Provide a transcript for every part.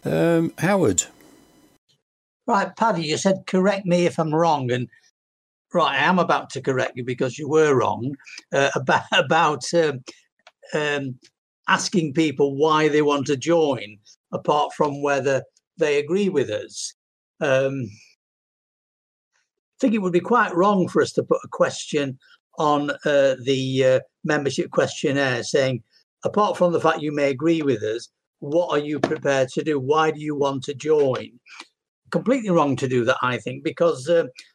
Howard. Right, Paddy, you said correct me if I'm wrong, and right, I am about to correct you because you were wrong about asking people why they want to join, apart from whether they agree with us. I think it would be quite wrong for us to put a question on the membership questionnaire saying, apart from the fact you may agree with us, what are you prepared to do? Why do you want to join? Completely wrong to do that, I think, because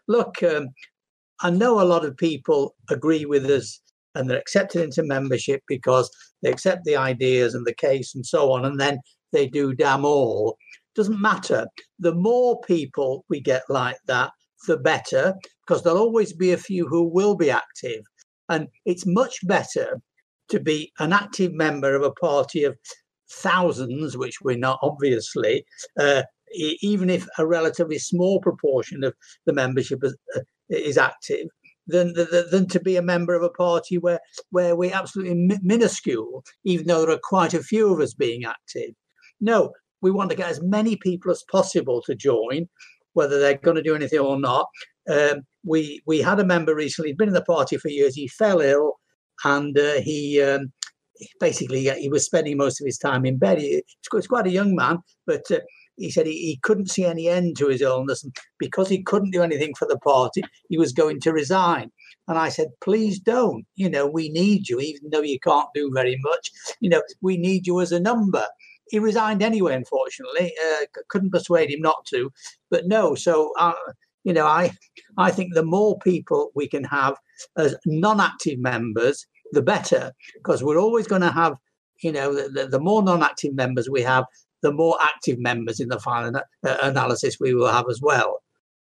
I know a lot of people agree with us and they're accepted into membership because they accept the ideas and the case and so on, and then they do damn all. Doesn't matter. The more people we get like that, the better, because there'll always be a few who will be active. And it's much better to be an active member of a party of thousands, which we're not, obviously, even if a relatively small proportion of the membership is active, than to be a member of a party where we're absolutely minuscule, even though there are quite a few of us being active. No, we want to get as many people as possible to join, whether they're going to do anything or not. We had a member recently, he'd been in the party for years, he fell ill, and he was spending most of his time in bed. He's quite a young man, but he said he couldn't see any end to his illness, and because he couldn't do anything for the party, he was going to resign. And I said, please don't. We need you, even though you can't do very much. We need you as a number. He resigned anyway, unfortunately. Couldn't persuade him not to. But no, so, I think the more people we can have as non-active members, the better, because we're always going to have, the more non-active members we have, the more active members in the final analysis we will have as well.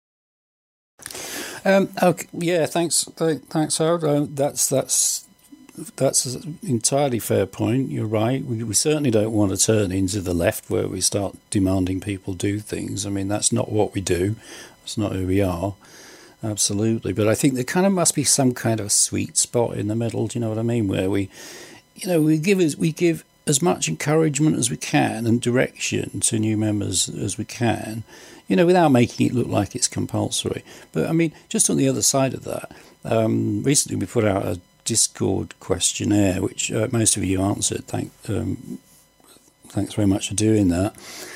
Okay, yeah, thanks, Harold. That's an entirely fair point. You're right. We certainly don't want to turn into the left where we start demanding people do things. I mean, that's not what we do. That's not who we are. Absolutely. But I think there kind of must be some kind of sweet spot in the middle. Do you know what I mean? Where we give as much encouragement as we can and direction to new members as we can, without making it look like it's compulsory. But I mean, just on the other side of that, recently we put out a Discord questionnaire, which most of you answered. Thanks very much for doing that.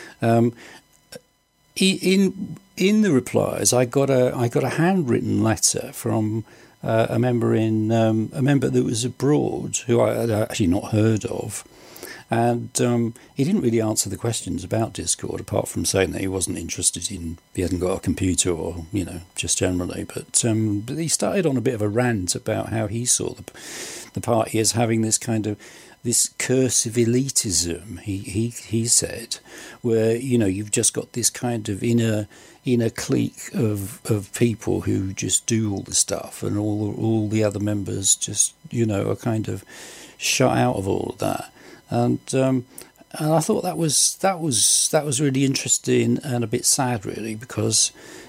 In the replies, I got a handwritten letter from a member that was abroad who I had actually not heard of. And he didn't really answer the questions about Discord, apart from saying that he wasn't interested he hadn't got a computer or, just generally. But he started on a bit of a rant about how he saw the party as having this kind of, this cursive elitism, he said, where, you've just got this kind of inner clique of people who just do all the stuff, and all the other members just, are kind of shut out of all of that. And I thought that was really interesting and a bit sad, really, because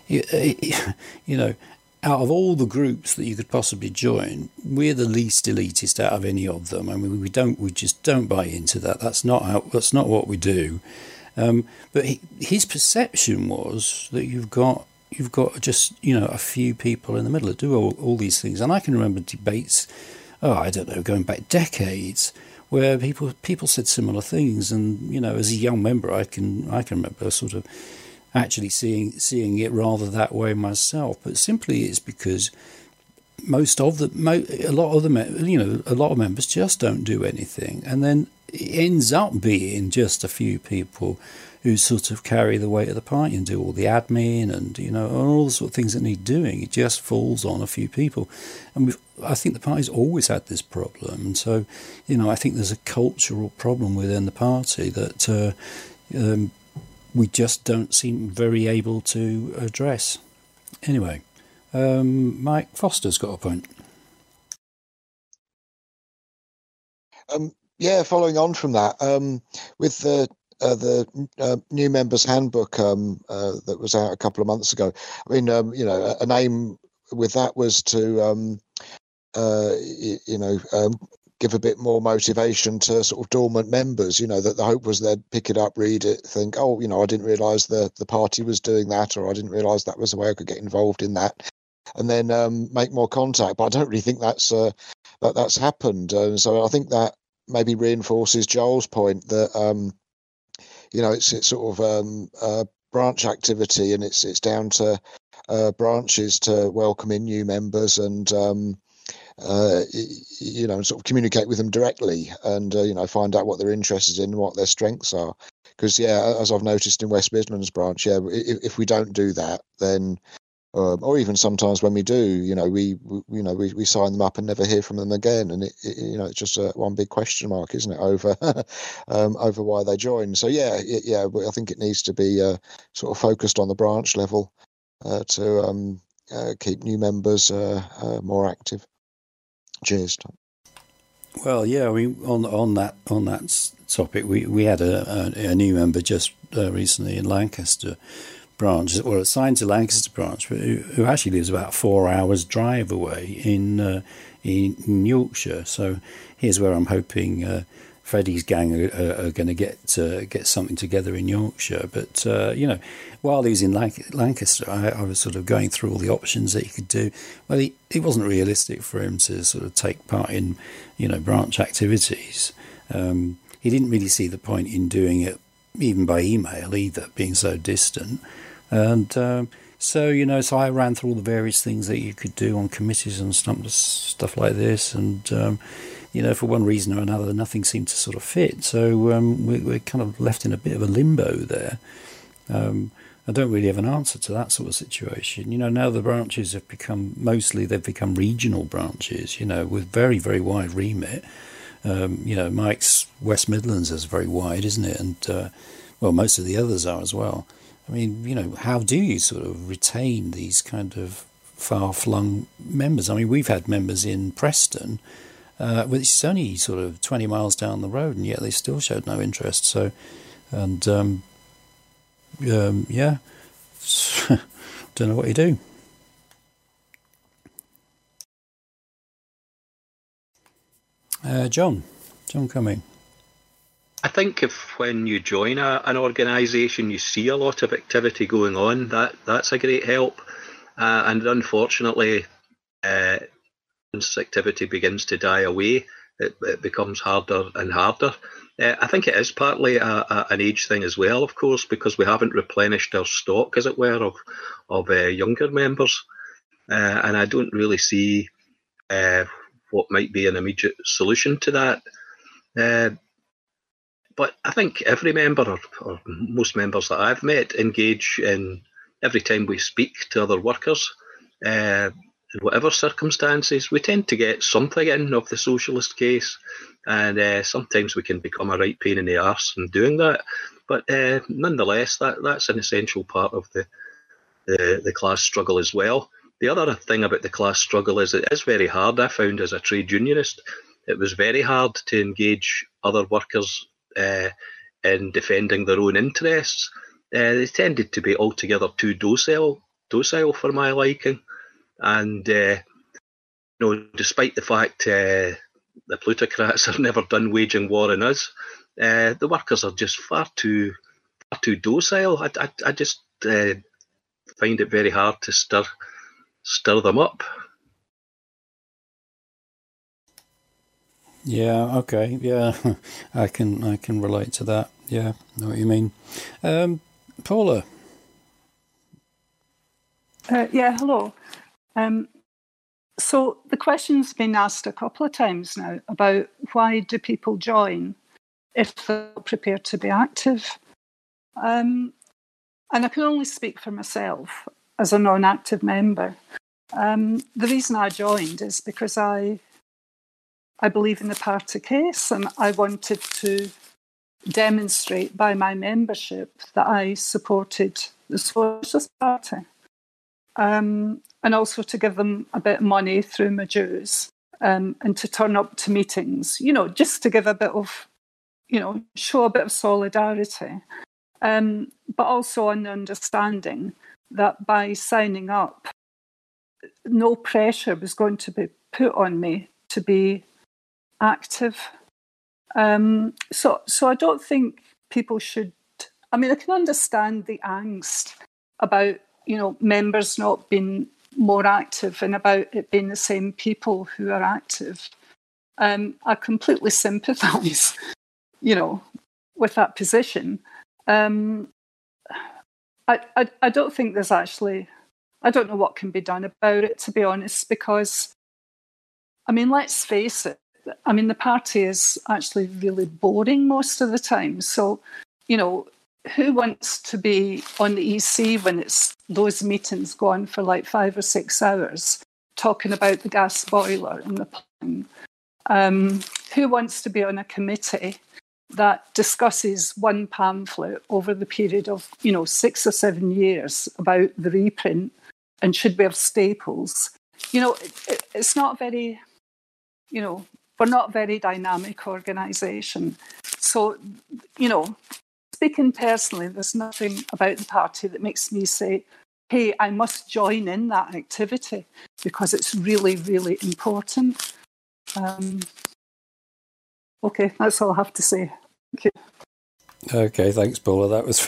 out of all the groups that you could possibly join, we're the least elitist out of any of them. I mean, we just don't buy into that. That's not what we do. But his perception was that you've got just a few people in the middle that do all these things. And I can remember debates, I don't know, going back decades, where people said similar things, and as a young member, I can remember sort of actually seeing it rather that way myself. But simply it's because a lot of members just don't do anything, and then it ends up being just a few people who sort of carry the weight of the party and do all the admin and all the sort of things that need doing. It just falls on a few people, and I think the party's always had this problem. And so, I think there's a cultural problem within the party that we just don't seem very able to address. Anyway, Mike Foster's got a point. Following on from that, with the new members handbook that was out a couple of months ago. I mean, an aim with that was to, give a bit more motivation to sort of dormant members. That the hope was they'd pick it up, read it, think, oh, I didn't realise the party was doing that, or I didn't realise that was a way I could get involved in that, and then make more contact. But I don't really think that's happened. So I think that maybe reinforces Joel's point that it's sort of branch activity, and it's down to branches to welcome in new members and sort of communicate with them directly and find out what they're interested in and what their strengths are. Because as I've noticed in West Midlands branch, if we don't do that, then or even sometimes when we do, we sign them up and never hear from them again, and it's just one big question mark, isn't it, over over why they join? So I think it needs to be sort of focused on the branch level to keep new members more active. Cheers. Well, I mean, on that topic, we had a new member just recently in Lancaster branch, or assigned to Lancaster branch, but who actually lives about 4 hours drive away in Yorkshire. So here's where I'm hoping Freddie's gang are going to get something together in Yorkshire. But while he was in Lancaster, I was sort of going through all the options that he could do. Well, it wasn't realistic for him to sort of take part in branch activities. He didn't really see the point in doing it even by email either, being so distant. And so I ran through all the various things that you could do on committees and stuff like this, and for one reason or another, nothing seemed to sort of fit. So we're kind of left in a bit of a limbo there. I don't really have an answer to that sort of situation. Now the branches have become regional branches, with very, very wide remit. Mike's West Midlands is very wide, isn't it? And, most of the others are as well. I mean, how do you sort of retain these kind of far-flung members? I mean, we've had members in Preston, which is only sort of 20 miles down the road, and yet they still showed no interest. So, and, don't know what you do. John Cumming. I think if when you join an organisation, you see a lot of activity going on, that's a great help. And unfortunately, once activity begins to die away, it becomes harder and harder. I think it is partly an age thing as well, of course, because we haven't replenished our stock, as it were, of younger members. And I don't really see what might be an immediate solution to that. But I think every member, or most members that I've met, engage in every time we speak to other workers, in whatever circumstances, we tend to get something in of the socialist case, and sometimes we can become a right pain in the arse in doing that. But nonetheless, that's an essential part of the class struggle as well. The other thing about the class struggle is it is very hard. I found as a trade unionist, it was very hard to engage other workers in defending their own interests. They tended to be altogether too docile for my liking. And despite the fact the plutocrats have never done waging war on us, the workers are just far too docile. I just find it very hard to stir them up. Yeah. Okay. Yeah, I can relate to that. Yeah, I know what you mean. Paula. Hello. So the question's been asked a couple of times now about why do people join if they're prepared to be active. And I can only speak for myself as a non-active member. The reason I joined is because I believe in the party case, and I wanted to demonstrate by my membership that I supported the Socialist Party, and also to give them a bit of money through my dues, and to turn up to meetings, just to give a bit of, show a bit of solidarity, but also an understanding that by signing up, no pressure was going to be put on me to be active. So I don't think people should. I mean, I can understand the angst about, members not being more active and about it being the same people who are active. I completely sympathise, with that position. I don't think there's actually. I don't know what can be done about it, to be honest, because, I mean, let's face it. I mean, the party is actually really boring most of the time. So, who wants to be on the EC when those meetings go on for like 5 or 6 hours talking about the gas boiler and the plan? Who wants to be on a committee that discusses one pamphlet over the period of, 6 or 7 years about the reprint and should we have staples? It's not very, we're not a very dynamic organisation. So, speaking personally, there's nothing about the party that makes me say, hey, I must join in that activity because it's really, really important. Okay, that's all I have to say. Okay, thanks, Paula. That was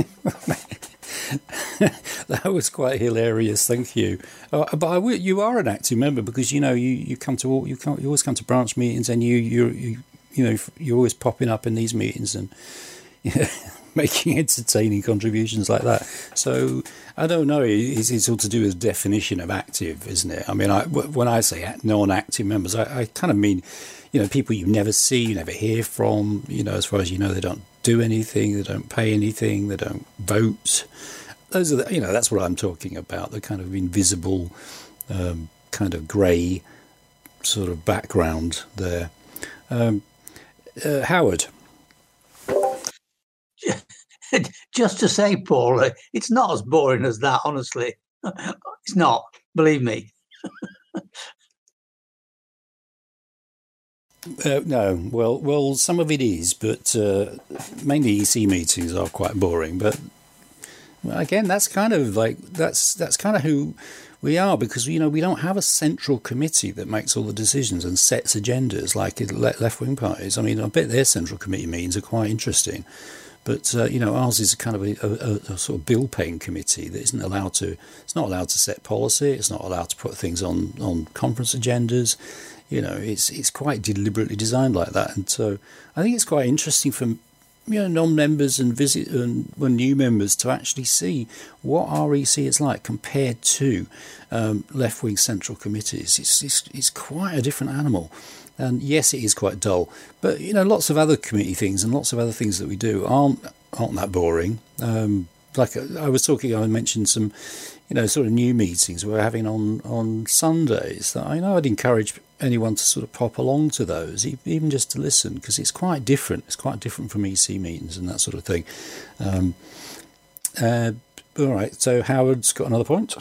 that was quite hilarious. Thank you. But you are an active member because you always come to branch meetings and you're always popping up in these meetings and making entertaining contributions like that. So I don't know. It's all to do with definition of active, isn't it? I mean, when I say non-active members, I kind of mean people you never see, you never hear from. As far as they don't do anything, they don't pay anything, they don't vote. Those are that's what I'm talking about. The kind of invisible, kind of grey sort of background there. Howard. Just to say, Paul, it's not as boring as that, honestly. It's not, believe me. No, well, some of it is, but mainly EC meetings are quite boring. But again, that's kind of who we are, because we don't have a central committee that makes all the decisions and sets agendas like left-wing parties. I mean, I bet their central committee meetings are quite interesting. But ours is kind of a sort of bill-paying committee that isn't allowed to. It's not allowed to set policy. It's not allowed to put things on conference agendas. It's quite deliberately designed like that. And so I think it's quite interesting for non-members and new members to actually see what our EC is like compared to left-wing central committees. It's quite a different animal. And yes, it is quite dull, but lots of other committee things and lots of other things that we do aren't that boring. Like I mentioned some, sort of new meetings we're having on Sundays. That I'd encourage anyone to sort of pop along to those, even just to listen, because it's quite different. It's quite different from EC meetings and that sort of thing. All right, so Howard's got another point.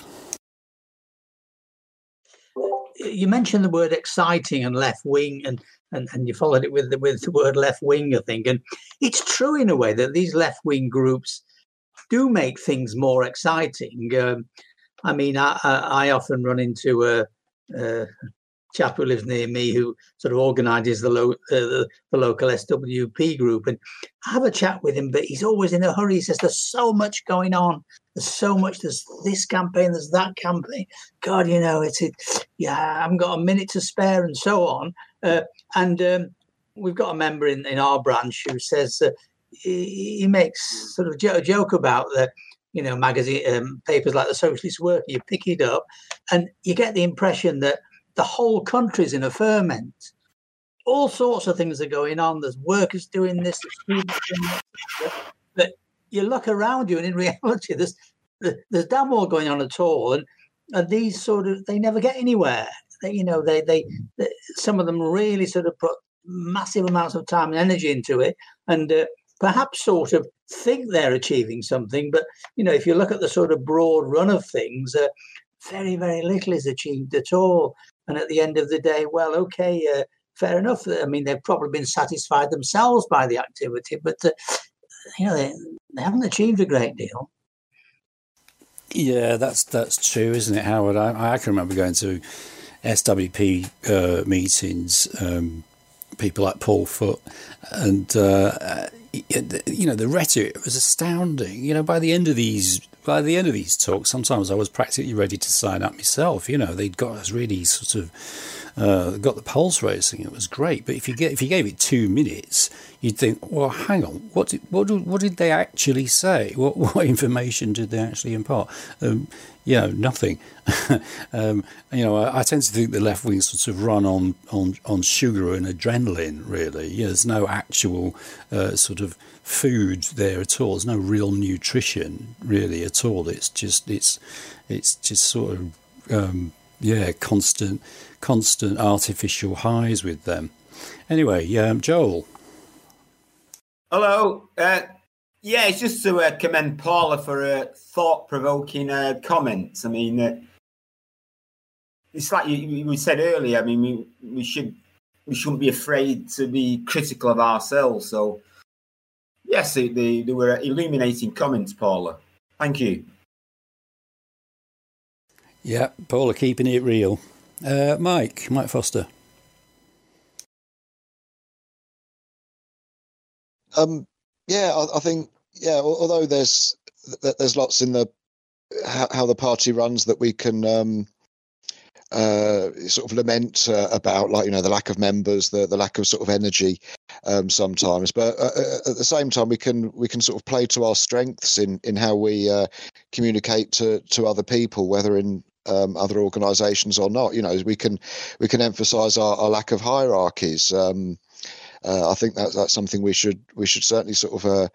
You mentioned the word exciting and left wing, and you followed it with the word left wing, I think. And it's true in a way that these left wing groups do make things more exciting. I mean, I often run into a chap who lives near me who sort of organises the local SWP group, and I have a chat with him, but he's always in a hurry. He says there's so much going on. There's this campaign, there's that campaign. God, I haven't got a minute to spare, and so on. And we've got a member in our branch who says he makes sort of a joke about the magazine papers like the Socialist Worker. You pick it up, and you get the impression that the whole country's in a ferment. All sorts of things are going on. There's workers doing this, there's students doing that. But you look around you, and in reality, there's damn all going on at all. And these they never get anywhere. They some of them really sort of put massive amounts of time and energy into it, and perhaps sort of think they're achieving something. But if you look at the sort of broad run of things, very, very little is achieved at all. And at the end of the day, well, okay, fair enough. I mean, they've probably been satisfied themselves by the activity, but they haven't achieved a great deal. Yeah, that's true, isn't it, Howard? I can remember going to SWP meetings people like Paul Foot, and the rhetoric was astounding. By the end of these talks, sometimes I was practically ready to sign up myself. They'd got us really sort of got the pulse racing. It was great. But if you gave it 2 minutes, you'd think, well, hang on, what did they actually say? What information did they actually impart? Nothing. I tend to think the left wing sort of run on sugar and adrenaline. Really, there's no actual sort of food there at all. There's no real nutrition really at all. It's just sort of constant artificial highs with them. Anyway, Joel. Hello. It's just to commend Paula for her thought-provoking comments. I mean, it's like we said earlier. I mean, we shouldn't be afraid to be critical of ourselves. So, yes, they were illuminating comments, Paula. Thank you. Yeah, Paula, keeping it real. Mike Foster. I think, although there's lots in how the party runs that we can sort of lament about, like, the lack of members, the lack of sort of energy sometimes, but at the same time we can sort of play to our strengths in how we communicate to other people, whether in other organisations or not. We can emphasise our lack of hierarchies. I think that's something we should certainly sort of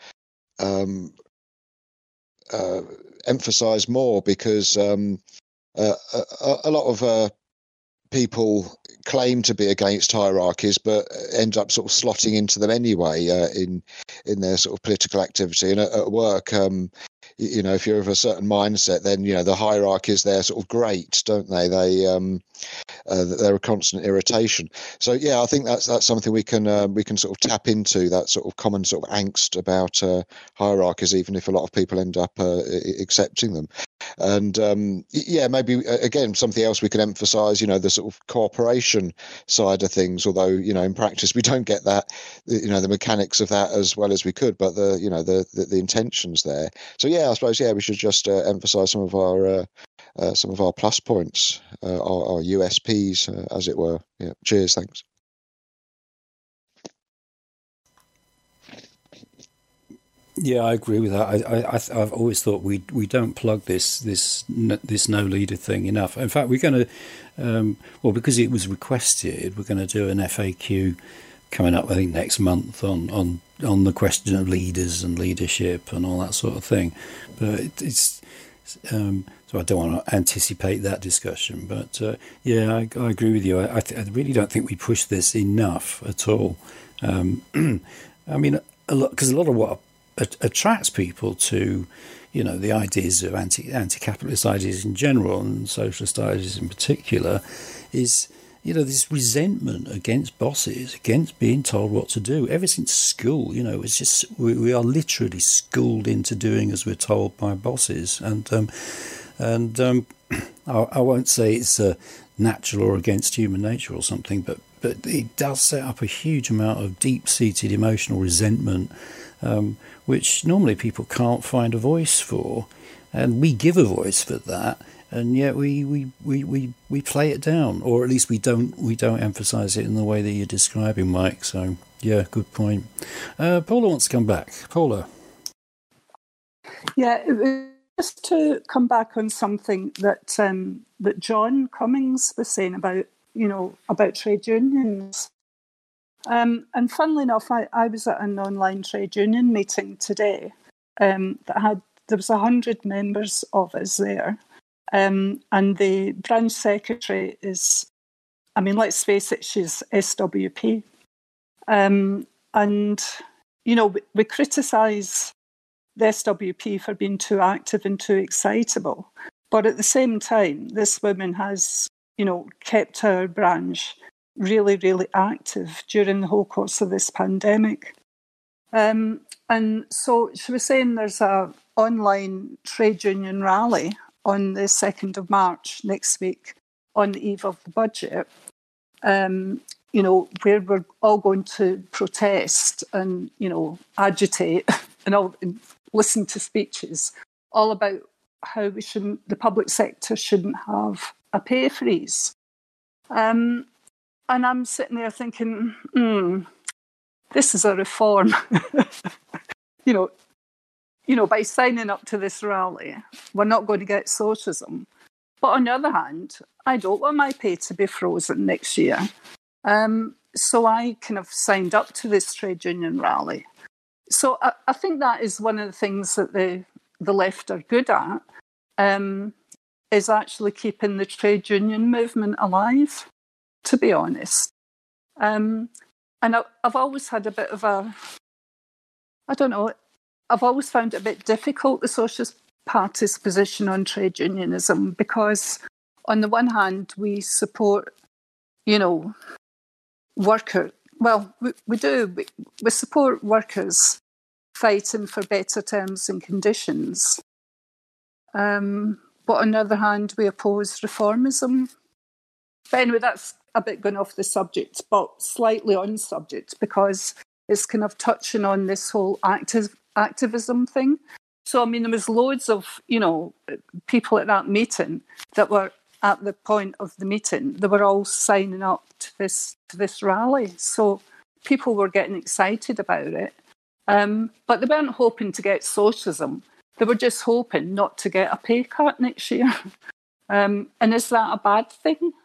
emphasise more, because a lot of people claim to be against hierarchies, but end up sort of slotting into them anyway in their sort of political activity. And at work, if you're of a certain mindset, then the hierarchies, they're sort of great, don't they? They're a constant irritation. So I think that's something we can sort of tap into, that sort of common sort of angst about hierarchies, even if a lot of people end up accepting them. And maybe again something else we can emphasise, the sort of cooperation side of things. Although in practice we don't get that, the mechanics of that as well as we could, but the intentions there. So I suppose we should just emphasise some of our plus points, our USPs, as it were. Yeah. Cheers. Thanks. Yeah, I agree with that. I've always thought we don't plug this no leader thing enough. In fact, we're going to, because it was requested, we're going to do an FAQ coming up, I think, next month on the question of leaders and leadership and all that sort of thing. But it's so I don't want to anticipate that discussion. But I agree with you. I really don't think we push this enough at all. I mean, because a lot of what attracts people to, the ideas of anti-capitalist ideas in general and socialist ideas in particular, is this resentment against bosses, against being told what to do. Ever since school, it's just we are literally schooled into doing as we're told by bosses, and I won't say it's natural or against human nature or something, but it does set up a huge amount of deep-seated emotional resentment, which normally people can't find a voice for, and we give a voice for that, and yet we play it down, or at least we don't emphasise it in the way that you're describing, Mike. So good point. Paula wants to come back. Paula. Yeah, just to come back on something that that John Cummings was saying about trade unions. And funnily enough, I was at an online trade union meeting today there was 100 members of us there. And the branch secretary is, let's face it, she's SWP. And, we criticise the SWP for being too active and too excitable. But at the same time, this woman has, kept our branch really, really active during the whole course of this pandemic. And so she was saying there's a online trade union rally on the 2nd of March next week on the eve of the budget. And where we're all going to protest and, agitate and listen to speeches all about how the public sector shouldn't have a pay freeze. And I'm sitting there thinking, this is a reform. By signing up to this rally, we're not going to get socialism. But on the other hand, I don't want my pay to be frozen next year. So I kind of signed up to this trade union rally. So I think that is one of the things that the left are good at, is actually keeping the trade union movement alive, to be honest. And I've always had a bit of I've always found it a bit difficult, the Socialist Party's position on trade unionism, because on the one hand, we support, workers. Well, we do. We support workers fighting for better terms and conditions. But on the other hand, we oppose reformism. But anyway, that's a bit going off the subject, but slightly on subject, because it's kind of touching on this whole activism thing. So, there was loads of, people at that meeting that were at the point of the meeting. They were all signing up to this rally. So people were getting excited about it. But they weren't hoping to get socialism. They were just hoping not to get a pay cut next year. And is that a bad thing?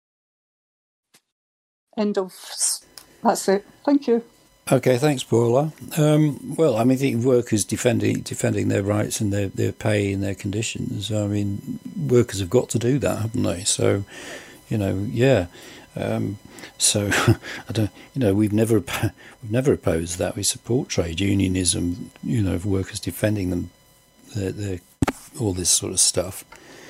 That's it. Thank you. Okay, thanks, Paula. I think workers defending their rights and their pay and their conditions. Workers have got to do that, haven't they? So, yeah. So I don't. We've never opposed that. We support trade unionism. Of workers defending them, their all this sort of stuff.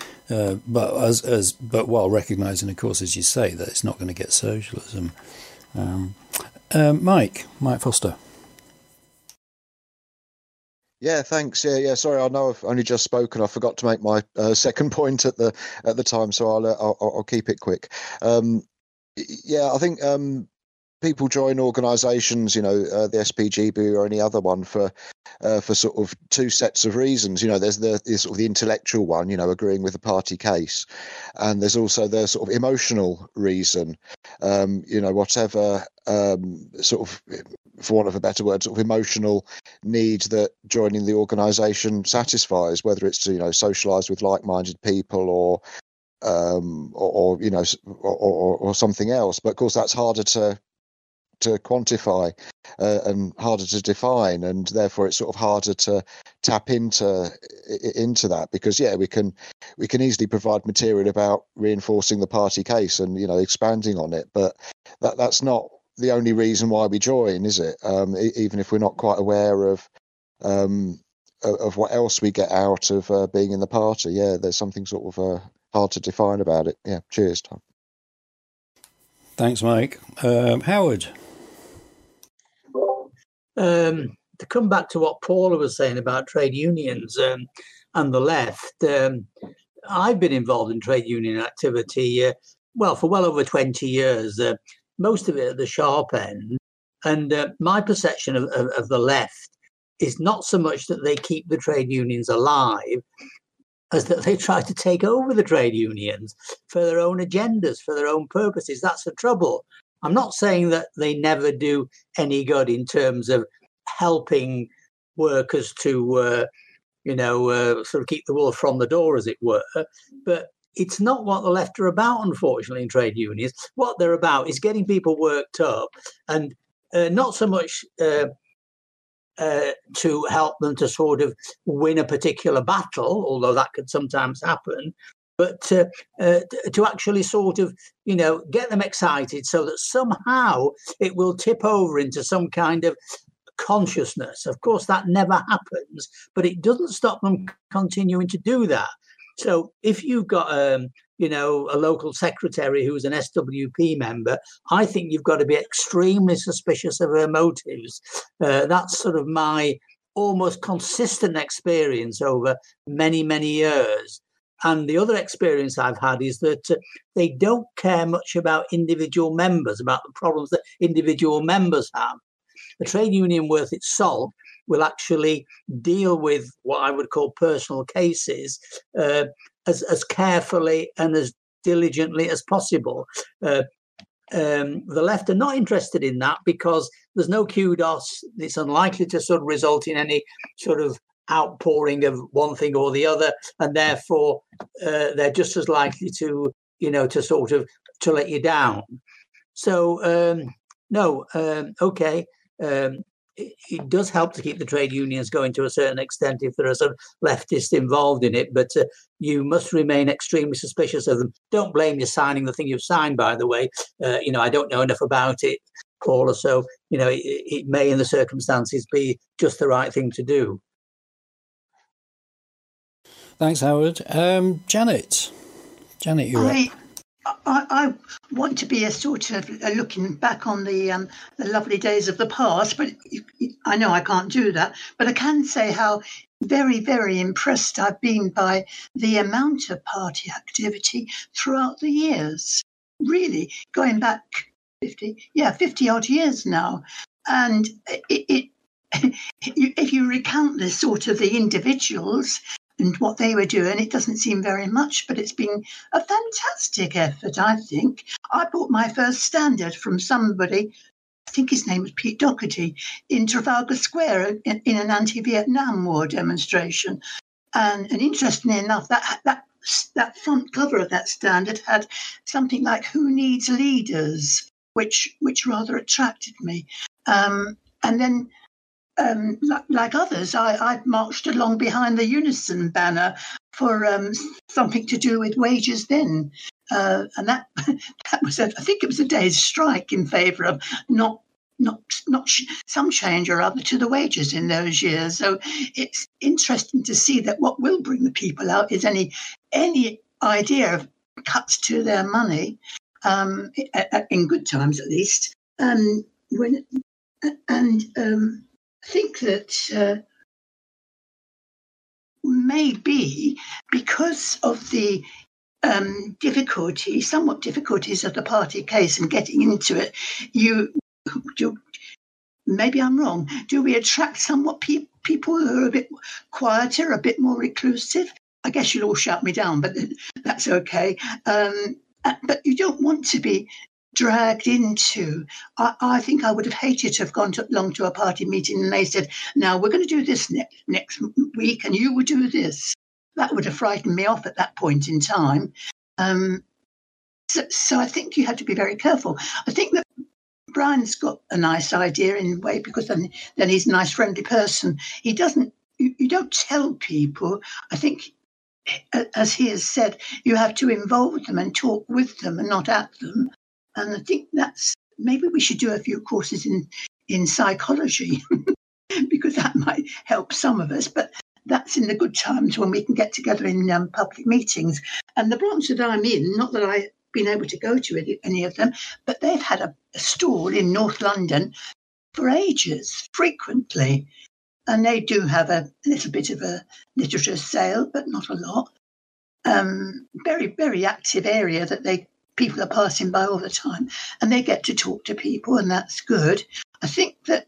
But while recognising, of course, as you say, that it's not going to get socialism. Mike Foster. Yeah, thanks. Yeah. Sorry, I know I've only just spoken. I forgot to make my second point at the time, so I'll keep it quick. I think people join organisations, the SPGB or any other one for sort of two sets of reasons. There's the sort of the intellectual one, agreeing with the party case, and there's also the sort of emotional reason. Whatever sort of, for want of a better word, sort of emotional need that joining the organisation satisfies, whether it's to socialise with like-minded people or something else. But of course, that's harder to quantify and harder to define, and therefore it's sort of harder to tap into that, because we can easily provide material about reinforcing the party case and expanding on it, but that's not the only reason why we join, is it? Even if we're not quite aware of what else we get out of being in the party. Yeah, there's something sort of hard to define about it. Yeah, cheers, Tom. Thanks, Mike. Howard. To come back to what Paula was saying about trade unions and the left, I've been involved in trade union activity, for well over 20 years, most of it at the sharp end. And my perception of the left is not so much that they keep the trade unions alive as that they try to take over the trade unions for their own agendas, for their own purposes. That's the trouble. I'm not saying that they never do any good in terms of helping workers to, sort of keep the wolf from the door, as it were. But it's not what the left are about, unfortunately, in trade unions. What they're about is getting people worked up, and not so much to help them to sort of win a particular battle, although that could sometimes happen, but to actually sort of, get them excited so that somehow it will tip over into some kind of consciousness. Of course, that never happens, but it doesn't stop them continuing to do that. So if you've got, a local secretary who's an SWP member, I think you've got to be extremely suspicious of her motives. That's sort of my almost consistent experience over many, many years. And the other experience I've had is that they don't care much about individual members, about the problems that individual members have. A trade union worth its salt will actually deal with what I would call personal cases as carefully and as diligently as possible. The left are not interested in that because there's no kudos. It's unlikely to sort of result in any sort of outpouring of one thing or the other, and therefore they're just as likely to, to let you down. So okay. It does help to keep the trade unions going to a certain extent if there are some leftists involved in it, but you must remain extremely suspicious of them. Don't blame you signing the thing you've signed, by the way. I don't know enough about it, Paula, so, it may in the circumstances be just the right thing to do. Thanks, Howard. Janet, you're up. I want to be a sort of looking back on the lovely days of the past, but I know I can't do that. But I can say how very, very impressed I've been by the amount of party activity throughout the years. Really, going back 50 odd years now. And if you recount the sort of the individuals and what they were doing, it doesn't seem very much, but it's been a fantastic effort, I think. I bought my first standard from somebody, I think his name was Pete Doherty, in Trafalgar Square in an anti-Vietnam War demonstration. And interestingly enough, that front cover of that standard had something like "Who Needs Leaders," which rather attracted me. And then, like others, I marched along behind the Unison banner for something to do with wages then. And that was, I think it was a day's strike in favour of not some change or other to the wages in those years. So it's interesting to see that what will bring the people out is any idea of cuts to their money, in good times at least. I think that maybe because of the somewhat difficulties of the party case and getting into it, maybe I'm wrong, do we attract somewhat people who are a bit quieter, a bit more reclusive? I guess you'll all shout me down, but that's okay. But you don't want to be dragged into. I think I would have hated to have gone along to a party meeting and they said, now we're going to do this next week and you will do this. That would have frightened me off at that point in time. So I think you have to be very careful. I think that Brian's got a nice idea in a way, because then he's a nice, friendly person. He doesn't, you don't tell people. I think, as he has said, you have to involve them and talk with them and not at them. And I think maybe we should do a few courses in psychology because that might help some of us. But that's in the good times when we can get together in public meetings. And the branch that I'm in, not that I've been able to go to any of them, but they've had a stall in North London for ages, frequently. And they do have a little bit of a literature sale, but not a lot. Very, very active area that people are passing by all the time, and they get to talk to people, and that's good. I think that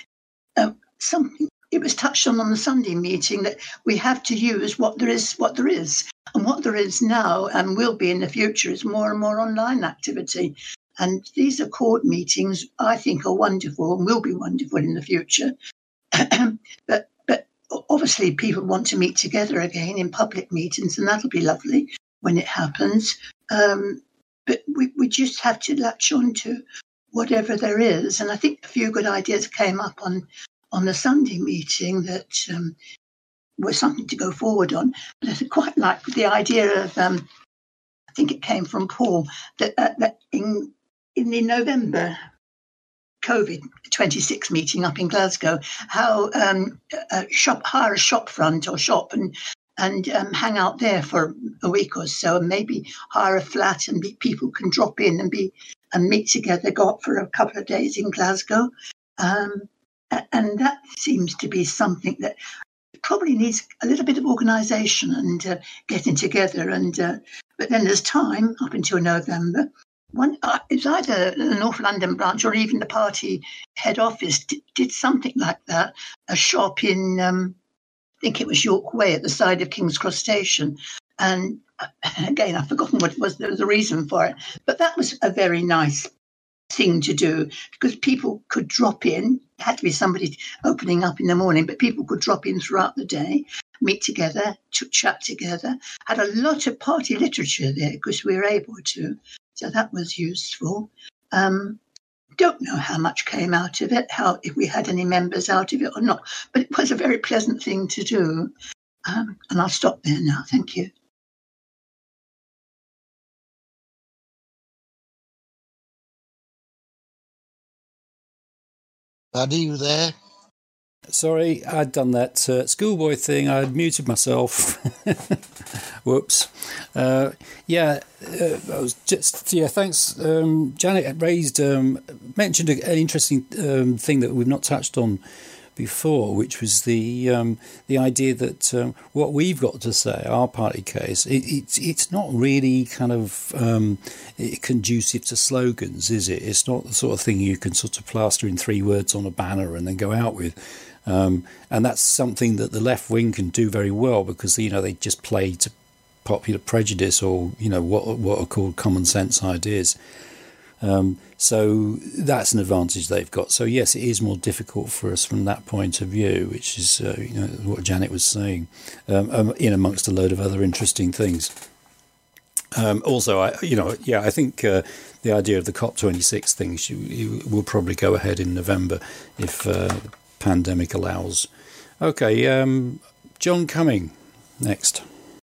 it was touched on the Sunday meeting that we have to use what there is, and what there is now and will be in the future is more and more online activity. And these are court meetings, I think, are wonderful and will be wonderful in the future. But obviously people want to meet together again in public meetings, and that'll be lovely when it happens. But we just have to latch on to whatever there is. And I think a few good ideas came up on the Sunday meeting that were something to go forward on. But I quite like the idea of, I think it came from Paul, that in the November COVID-26 meeting up in Glasgow, how hire a shop front or shop and hang out there for a week or so, and maybe hire a flat and people can drop in and meet together, go up for a couple of days in Glasgow. And that seems to be something that probably needs a little bit of organisation and getting together. And but then there's time up until November. It's either the North London branch or even the party head office did something like that. A shop in, I think it was York Way at the side of King's Cross Station. And again, I've forgotten what it was. There was a reason for it. But that was a very nice thing to do because people could drop in. It had to be somebody opening up in the morning, but people could drop in throughout the day, meet together, chat together. Had a lot of party literature there because we were able to. So that was useful. Don't know how much came out of it, if we had any members out of it or not, but it was a very pleasant thing to do. And I'll stop there now. Thank you. Paddy, you there? Sorry, I'd done that schoolboy thing. I'd muted myself. Whoops. I was thanks. Janet mentioned an interesting thing that we've not touched on before, which was the idea that what we've got to say, our party case, it's not really kind of conducive to slogans, is it? It's not the sort of thing you can sort of plaster in 3 words on a banner and then go out with. And that's something that the left wing can do very well because, they just play to popular prejudice or, what are called common sense ideas. So that's an advantage they've got. So, yes, it is more difficult for us from that point of view, which is, what Janet was saying, in amongst a load of other interesting things. Also, I think the idea of the COP26 thing will probably go ahead in November if the pandemic allows. Okay, John Cumming, next.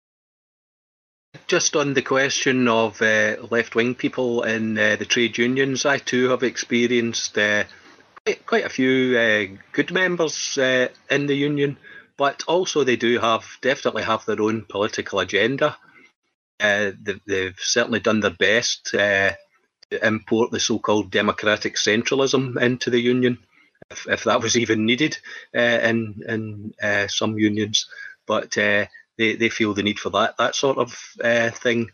Just on the question of left-wing people in the trade unions, I too have experienced quite a few good members in the union, but also they do definitely have their own political agenda. They've certainly done their best to import the so-called democratic centralism into the union, if that was even needed in some unions. But they feel the need for that sort of thing.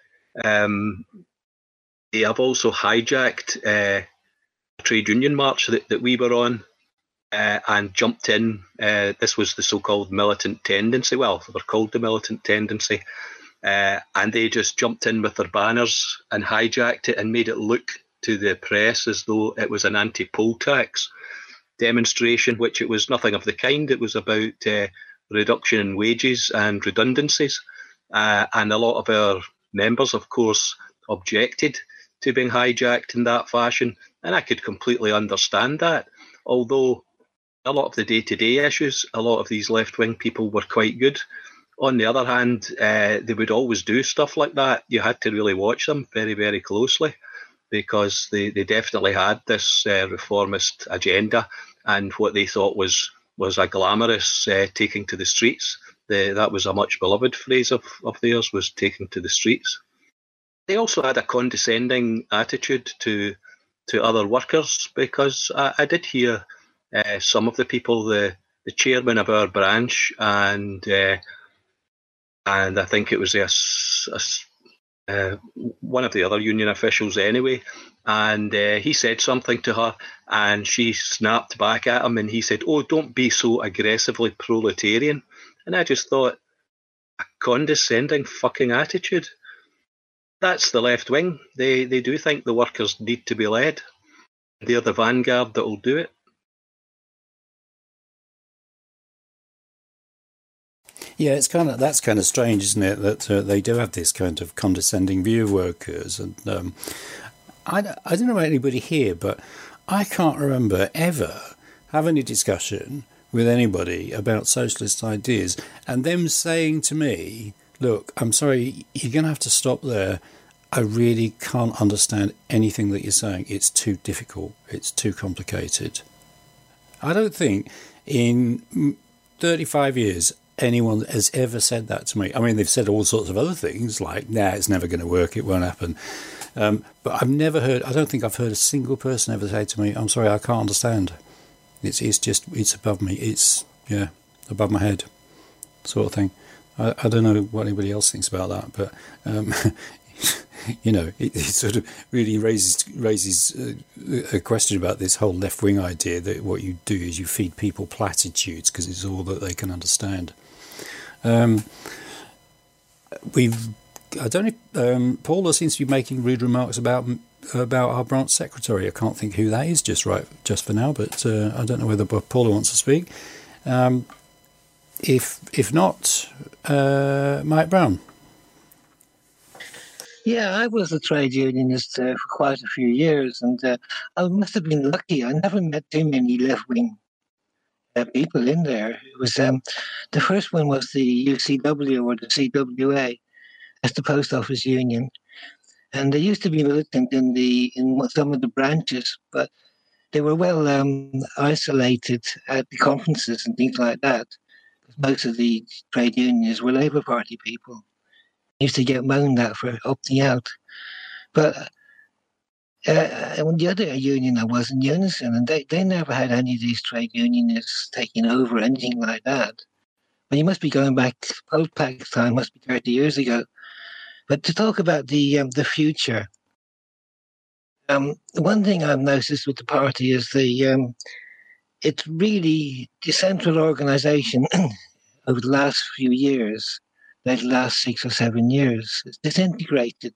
They have also hijacked a trade union march that we were on and jumped in. This was the so-called militant tendency. Well, they were called the militant tendency. And they just jumped in with their banners and hijacked it and made it look to the press as though it was an anti-poll tax demonstration, which it was nothing of the kind. It was about reduction in wages and redundancies. And a lot of our members, of course, objected to being hijacked in that fashion. And I could completely understand that. Although a lot of the day-to-day issues, a lot of these left-wing people were quite good. On the other hand, they would always do stuff like that. You had to really watch them very, very closely because they definitely had this reformist agenda and what they thought was a glamorous taking to the streets. That was a much beloved phrase of theirs, was taking to the streets. They also had a condescending attitude to other workers because I did hear some of the people, the chairman of our branch and I think it was one of the other union officials anyway, and he said something to her and she snapped back at him and he said, "Oh, don't be so aggressively proletarian." And I just thought, a condescending fucking attitude. That's the left wing. They do think the workers need to be led. They're the vanguard that will do it. Yeah, that's kind of strange, isn't it? That they do have this kind of condescending view of workers, and I don't know about anybody here, but I can't remember ever having a discussion with anybody about socialist ideas and them saying to me, "Look, I'm sorry, you're going to have to stop there. I really can't understand anything that you're saying. It's too difficult. It's too complicated." I don't think in 35 years anyone has ever said that to me. I mean, they've said all sorts of other things like, "Nah, it's never going to work. It won't happen." But I don't think I've heard a single person ever say to me, "I'm sorry, I can't understand. It's above me. It's above my head." sort of thing. I don't know what anybody else thinks about that, but it sort of really raises a question about this whole left-wing idea that what you do is you feed people platitudes because it's all that they can understand. Paula seems to be making rude remarks about our branch secretary. I can't think who that is just for now, but I don't know whether Paula wants to speak. If not, Mike Brown. Yeah, I was a trade unionist for quite a few years, and I must have been lucky. I never met too many left-wing people in there. It was the first one was the UCW or the CWA, that's the Post Office Union, and they used to be militant in some of the branches, but they were well isolated at the conferences and things like that. Most of the trade unions were Labour Party people. Used to get moaned at for opting out. But the other union I was in Unison, and they never had any of these trade unionists taking over or anything like that. But you must be going back, post-Pax time, must be 30 years ago. But to talk about the future, one thing I've noticed with the party is it's really the central organisation over the last few years, the last 6 or 7 years, it's disintegrated.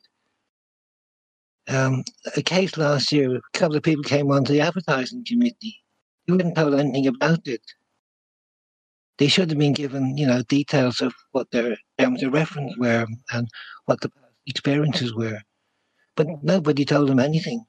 A case last year, a couple of people came onto the advertising committee. They weren't told anything about it. They should have been given, details of what their terms of reference were and what the experiences were. But nobody told them anything.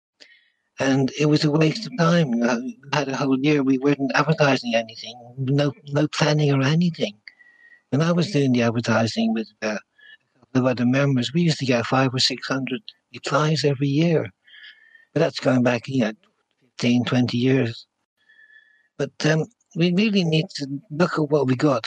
And it was a waste of time. We had a whole year, we weren't advertising anything, no planning or anything. When I was doing the advertising with a couple of other members, we used to get 500 or 600 replies every year. But that's going back, 15, 20 years. But we really need to look at what we got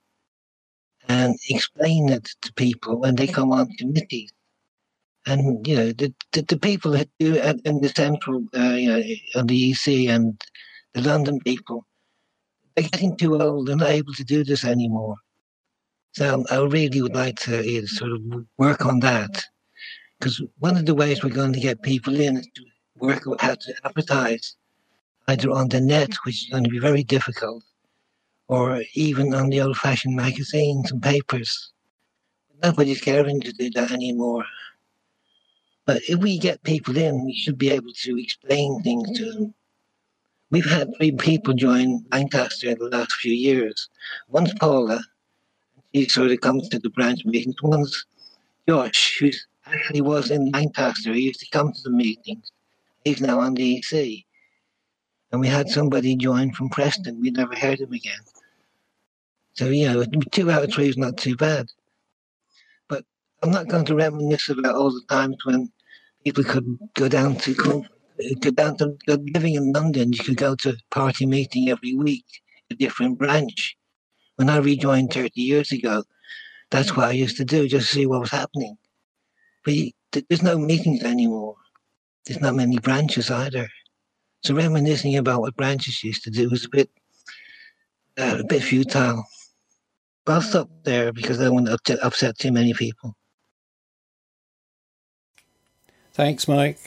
and explain it to people when they come on committees. And, the people that do in the central, on the EC and the London people, they're getting too old. They're not able to do this anymore. So I really would like to sort of work on that. Because one of the ways we're going to get people in is to work out how to advertise, either on the net, which is going to be very difficult, or even on the old-fashioned magazines and papers. Nobody's caring to do that anymore. But if we get people in, we should be able to explain things to them. We've had 3 people join Lancaster in the last few years. One's Paula, she sort of comes to the branch meetings. One's Josh, who actually was in Lancaster. He used to come to the meetings. He's now on the EC. And we had somebody join from Preston. We never heard him again. So, 2 out of 3 is not too bad. But I'm not going to reminisce about all the times when people could go down to living in London. You could go to a party meeting every week, a different branch. When I rejoined 30 years ago, that's what I used to do, just to see what was happening. But there's no meetings anymore. There's not many branches either. So reminiscing about what branches used to do was a bit futile. But I'll stop there because I don't want to upset too many people. Thanks, Mike.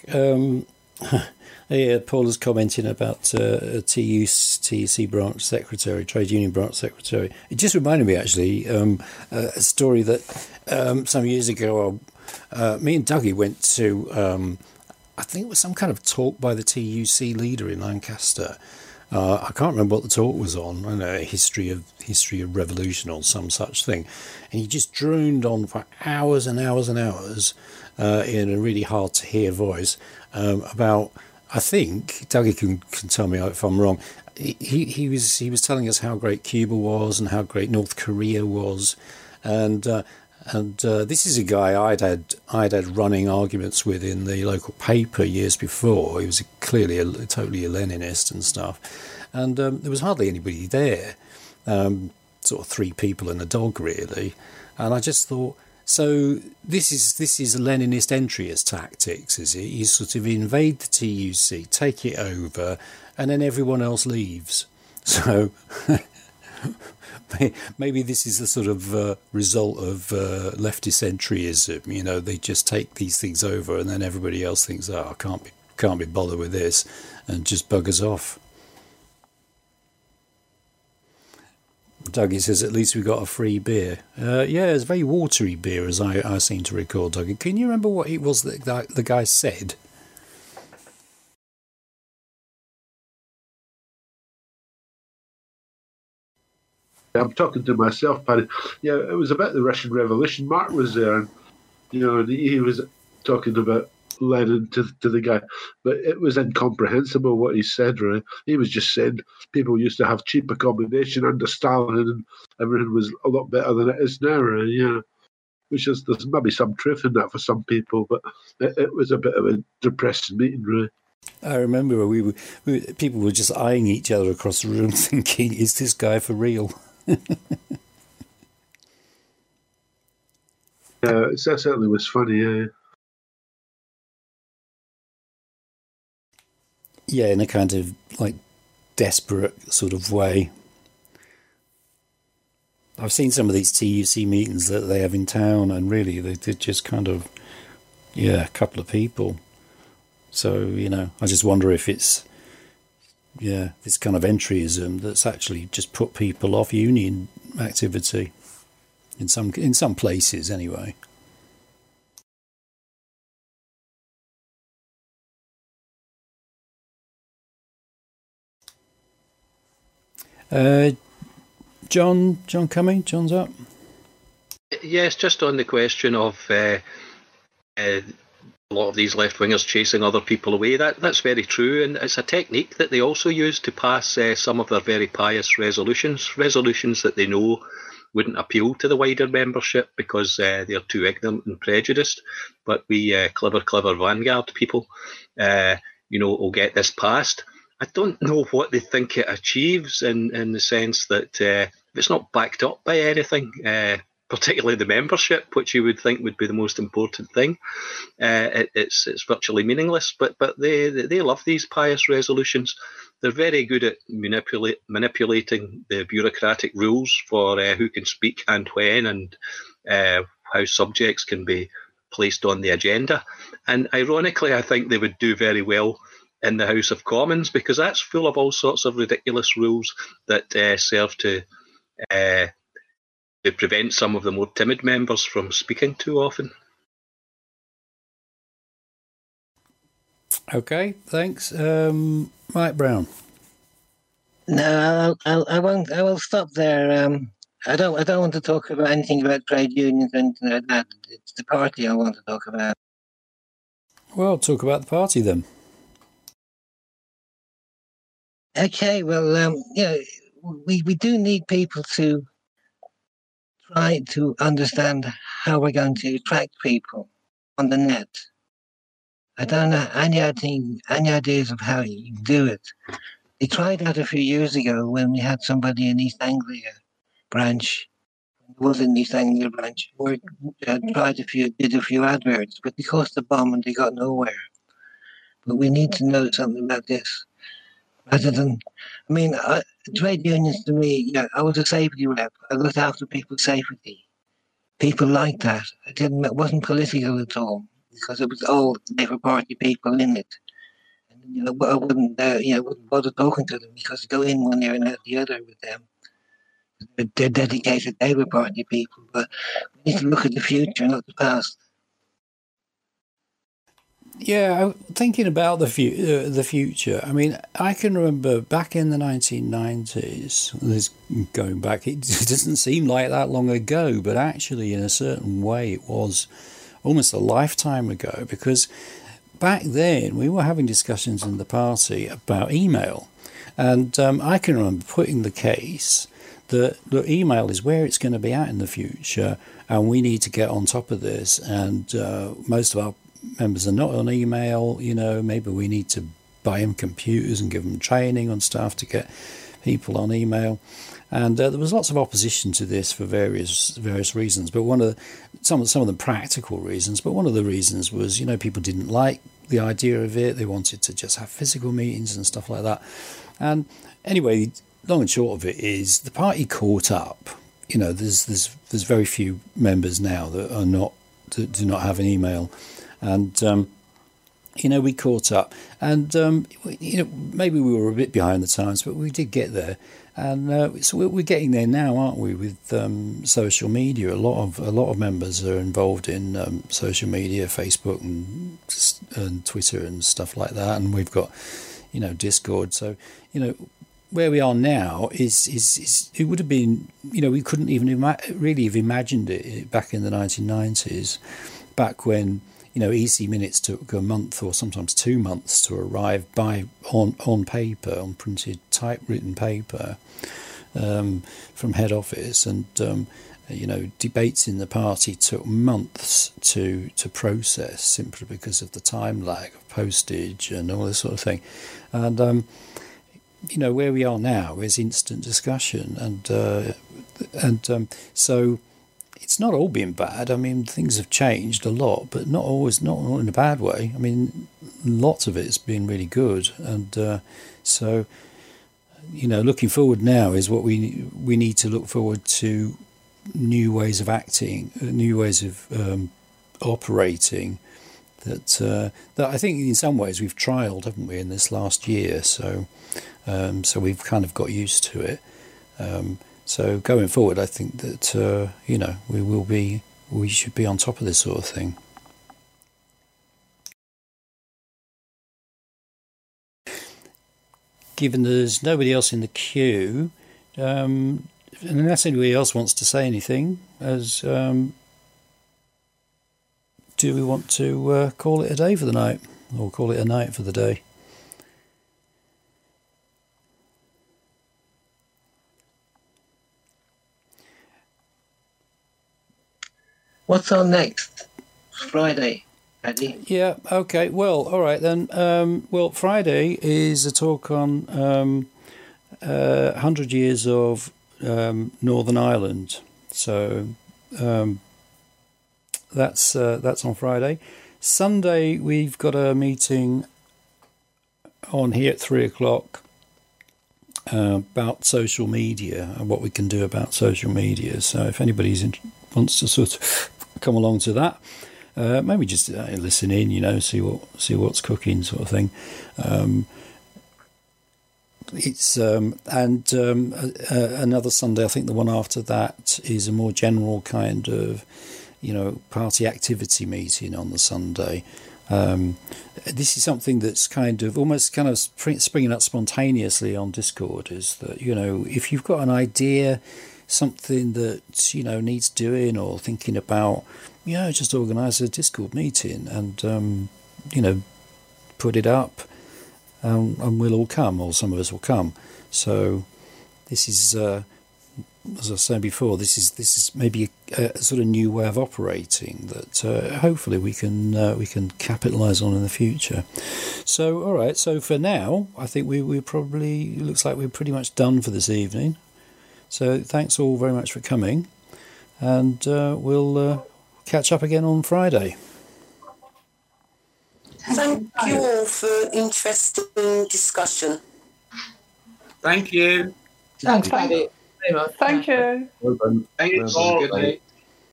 Paula's commenting about TUC branch secretary, trade union branch secretary. It just reminded me, actually, a story that some years ago, me and Dougie went to, I think it was some kind of talk by the TUC leader in Lancaster. I can't remember what the talk was on. I don't know, history of revolution or some such thing. And he just droned on for hours and hours and hours in a really hard to hear voice about, I think, Dougie can tell me if I'm wrong, he was telling us how great Cuba was and how great North Korea was. And this is a guy I'd had running arguments with in the local paper years before. He was clearly totally a Leninist and stuff, and there was hardly anybody there, sort of 3 people and a dog really. And I just thought, so this is Leninist entryist tactics, is it? You sort of invade the TUC, take it over, and then everyone else leaves. So maybe this is the sort of result of leftist entryism. You know, they just take these things over, and then everybody else thinks, "Oh, I can't be bothered with this," and just buggers off. Dougie says, "At least we got a free beer." Yeah, it's very watery beer, as I seem to recall. Dougie, can you remember what it was that the guy said? I'm talking to myself, Paddy. Yeah, it was about the Russian Revolution. Mark was there, and and he was talking about Lenin to the guy, but it was incomprehensible what he said. Really, he was just saying people used to have cheap accommodation under Stalin, and everything was a lot better than it is now. Really, which is, there's maybe some truth in that for some people, but it was a bit of a depressing meeting, really. I remember people were just eyeing each other across the room, thinking, "Is this guy for real?" Yeah, that certainly was funny. Yeah. Yeah, in a kind of like desperate sort of way. I've seen some of these TUC meetings that they have in town, and really they're just kind of, a couple of people. So, I just wonder if it's, this kind of entryism that's actually just put people off union activity in some places anyway. John Cumming, John's up. Yes, just on the question of a lot of these left-wingers chasing other people away. That's very true, and it's a technique that they also use to pass some of their very pious resolutions that they know wouldn't appeal to the wider membership because they're too ignorant and prejudiced. But we clever vanguard people, will get this passed. I don't know what they think it achieves in the sense that if it's not backed up by anything, particularly the membership, which you would think would be the most important thing, it's virtually meaningless. But they love these pious resolutions. They're very good at manipulating the bureaucratic rules for who can speak and when, and how subjects can be placed on the agenda. And ironically, I think they would do very well in the House of Commons, because that's full of all sorts of ridiculous rules that serve to prevent some of the more timid members from speaking too often. Okay, thanks. Mike Brown. No, I won't. I will stop there. I don't want to talk about anything about trade unions or anything like that. It's the party I want to talk about. Well, talk about the party then. Okay, well, we do need people to try to understand how we're going to attract people on the net. I don't know any ideas of how you do it. They tried that a few years ago when we had somebody in East Anglia branch. It was in East Anglia branch. We did a few adverts, but they cost a bomb and they got nowhere. But we need to know something about this. Rather than, trade unions to me, I was a safety rep. I looked after people's safety. People like that. It wasn't political at all because it was all Labour Party people in it. And, I wouldn't bother talking to them because they go in one ear and out the other with them. They're dedicated Labour Party people, but we need to look at the future, not the past. Yeah, thinking about the future. I can remember back in the 1990s. This going back, it doesn't seem like that long ago, but actually, in a certain way, it was almost a lifetime ago. Because back then, we were having discussions in the party about email, and I can remember putting the case that the email is where it's going to be at in the future, and we need to get on top of this. And most of our members are not on email, maybe we need to buy them computers and give them training on stuff to get people on email. And there was lots of opposition to this for various reasons, but some of the practical reasons, but one of the reasons was, people didn't like the idea of it. They wanted to just have physical meetings and stuff like that. And anyway, long and short of it is the party caught up. You know, there's very few members now that do not have an email, and you know, we caught up, and you know, maybe we were a bit behind the times, but we did get there, and so we're getting there now, aren't we? With social media, a lot of members are involved in social media, Facebook and Twitter and stuff like that, and we've got, you know, Discord. So, you know, where we are now is it would have been, you know, we couldn't even really have imagined it back in the 1990s, back when, you know, EC minutes took a month or sometimes 2 months to arrive on paper, on printed typewritten paper from head office, and you know, debates in the party took months to process, simply because of the time lag of postage and all this sort of thing. And you know, where we are now is instant discussion, and so it's not all been bad. I mean, things have changed a lot, but not in a bad way. I mean, lots of it's been really good, and so, you know, looking forward now is what we need to look forward to: new ways of acting, new ways of operating. That I think in some ways we've trialled, haven't we, in this last year? So we've kind of got used to it. So going forward, I think that you know, we should be on top of this sort of thing. Given there's nobody else in the queue, unless anybody else wants to say anything, do we want to call it a day for the night, or call it a night for the day? What's on next? Friday, Eddie? Yeah, okay. Well, all right then. Well, Friday is a talk on 100 years of Northern Ireland. So that's on Friday. Sunday, we've got a meeting on here at 3:00 about social media and what we can do about social media. So if anybody wants to sort of come along to that, maybe just listen in, you know, see what's cooking, sort of thing. It's another Sunday, I think the one after that is a more general kind of, you know, party activity meeting on the Sunday. This is something that's kind of springing up spontaneously on Discord, is that, you know, if you've got an idea, something that, you know, needs doing or thinking about, you know, just organise a Discord meeting and, you know, put it up, and we'll all come, or some of us will come. So this is, as I was saying before, this is maybe a sort of new way of operating that hopefully we can capitalise on in the future. So all right, so for now, I think we probably, looks like we're pretty much done for this evening. So thanks all very much for coming, and we'll catch up again on Friday. Thank you all for interesting discussion. Thank you. Thanks, Paddy. Thank you. Well done. Thank you. Well done. Good night.